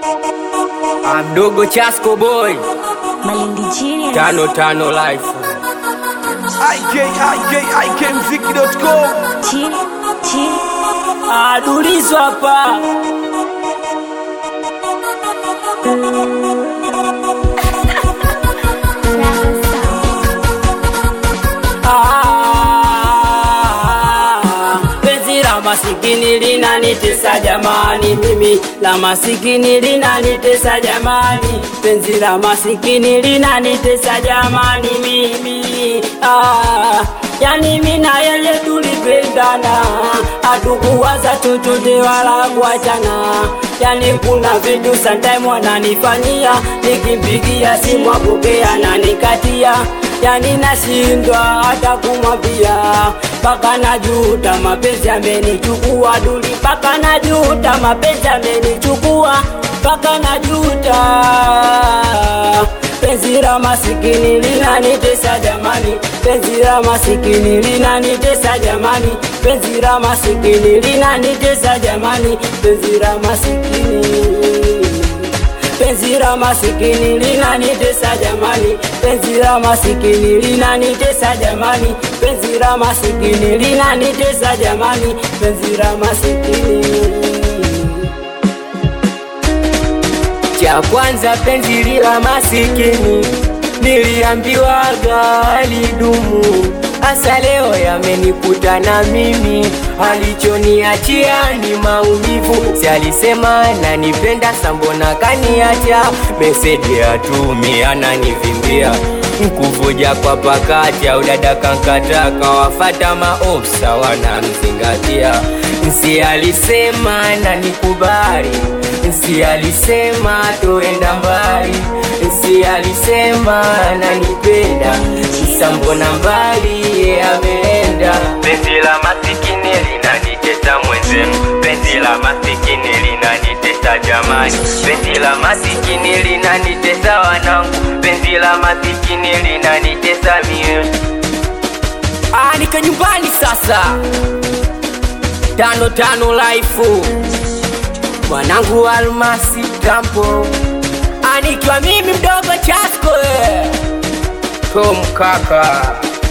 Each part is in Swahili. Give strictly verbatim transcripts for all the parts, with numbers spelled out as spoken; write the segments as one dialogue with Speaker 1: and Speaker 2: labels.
Speaker 1: I'm Dogo Chasco boy.
Speaker 2: Malindi Genius.
Speaker 1: Tano Tano life.
Speaker 3: I K I K I K mziki dot com.
Speaker 2: Chini, chini.
Speaker 1: Adulizo hapa. Masikini linanitesa jamani, mimi la masikini linanitesa jamani, penzi la masikini linanitesa jamani mimi. Ah, yani mimi na yeye tulipendana, hatukuwaza chochote wala kuachana. Yani kuna vitu sometimes wananifanyia, nikimpigia simu apokea na nikatia. Yani nashindwa hata kumwambia, paka najuta mapenzi amenichukua duli, paka najuta mapenzi amenichukua, paka najuta. Penzi la masikini linanitesa jamani, penzi la masikini linanitesa jamani, penzi la masikini linanitesa jamani, penzi la masikini. Penzi la masikini linanitesa jamani, penzi la masikini linanitesa jamani, penzi la masikini linanitesa jamani, penzi la masikini. Cha kwanza penzi la masikini niliambiwaga alidumu, asa leo yamenikuta na mimi, alichoniachia ni maumivu. Si alisema nanipenda sambona kaniacha, meseji atumi ananivimbia, mkuvuja kwa pakacha udada kankata, kawafata maofsa wanamzingatia. Si alisema nanikubali, si alisema toenda mbali, si alisema nanipenda, sambona mbali ameenda. Penzi la masikini linanitesa mwenzenu, penzi la masikini linanitesa jamani, penzi la masikini linanitesa wanangu, penzi la masikini linanitesa mie. Ah, nika nyumbani sasa. Tano Tano life. Mwanangu Almasi Tampo, anikiwa mimi mdogo Chasco Tom kaka.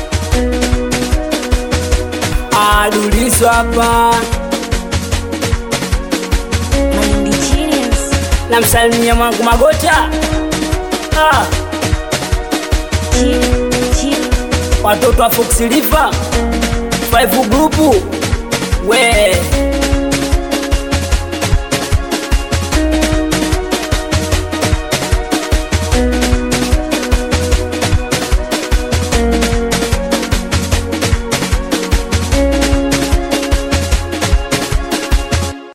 Speaker 1: Adulizo hapa
Speaker 2: Malindi Genius.
Speaker 1: namsalimia mwangu Magota. Ah,
Speaker 2: Chini, chini.
Speaker 1: watoto wa Fox River Five group we